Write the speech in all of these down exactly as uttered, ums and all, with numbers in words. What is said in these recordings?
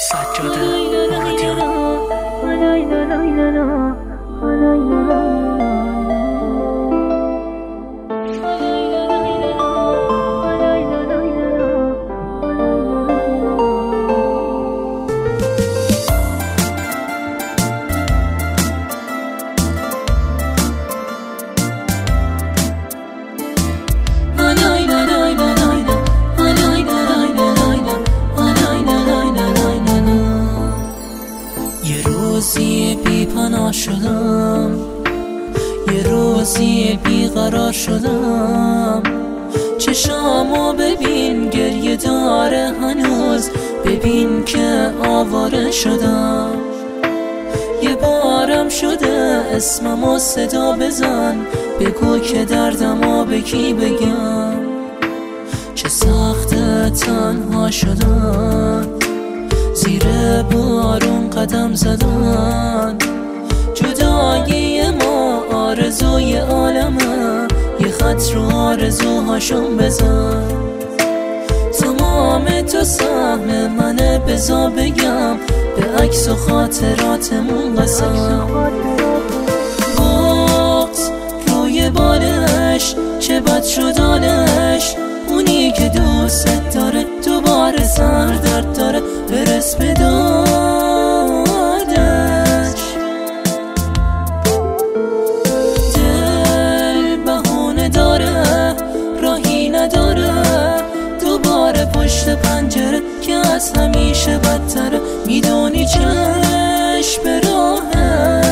سجاد محمدیان. یه روزی بی پناه شدم، یه روزی بی قرار شدم. چشامو ببین گریه داره هنوز، ببین که آواره شدم. یه بارم شده اسممو صدا بزن، بگو که دردمو به کی بگم. چه سخته تنها شدن، زیر بارون قدم زدن. جدایی ما آرزوی عالمه، یه خط رو آرزوهاشون بزن. تمام تو سهم منه، بزا بگم به عکس و خاطراتمون قسم. بغض روی بالش چه بد شد حالش، اونی که دوست داره دوباره سر درد داره، برس به دادش. دل بهونه داره راهی نداره، دوباره پشت پنجره که از همیشه بدتره. میدونی چش به راهه،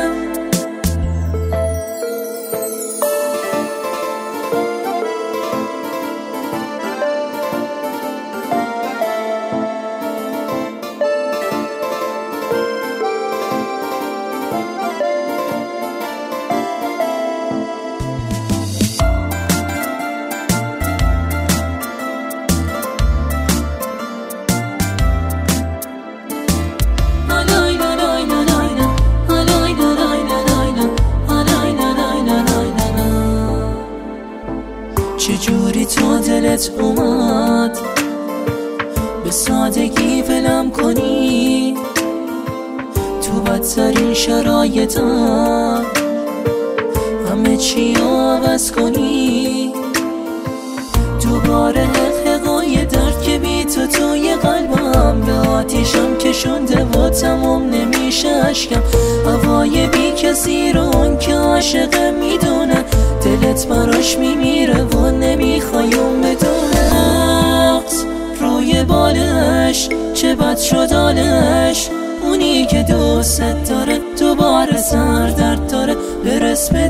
چجوری تو دلت اومد به سادگی ولم کنی، تو بدترین شرایطم همه چی عوض کنی. دوباره حقای درد که بی تو توی قلبم، به آتیشم کشونده و تمام نمیشه اشکم. هوای بی کسی رو اون که عاشقه میدونه، دلت براش میمیره و نمیخوای اون بدونه. بغض روی بالش چه بد شد حالش، اونی که دوست داره دوباره سر درد داره، برس به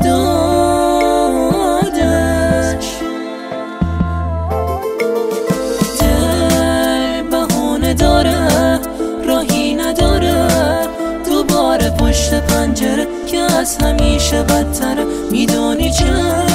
دادش. دل بهونه داره راهی نداره، دوباره پشت پنجره که از همیشه بدتره. میدونی چه